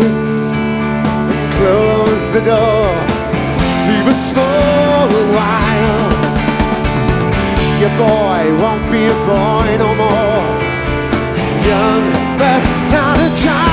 lights and close the door. Leave us for a while. Your boy won't be a boy no more. Young but not a child.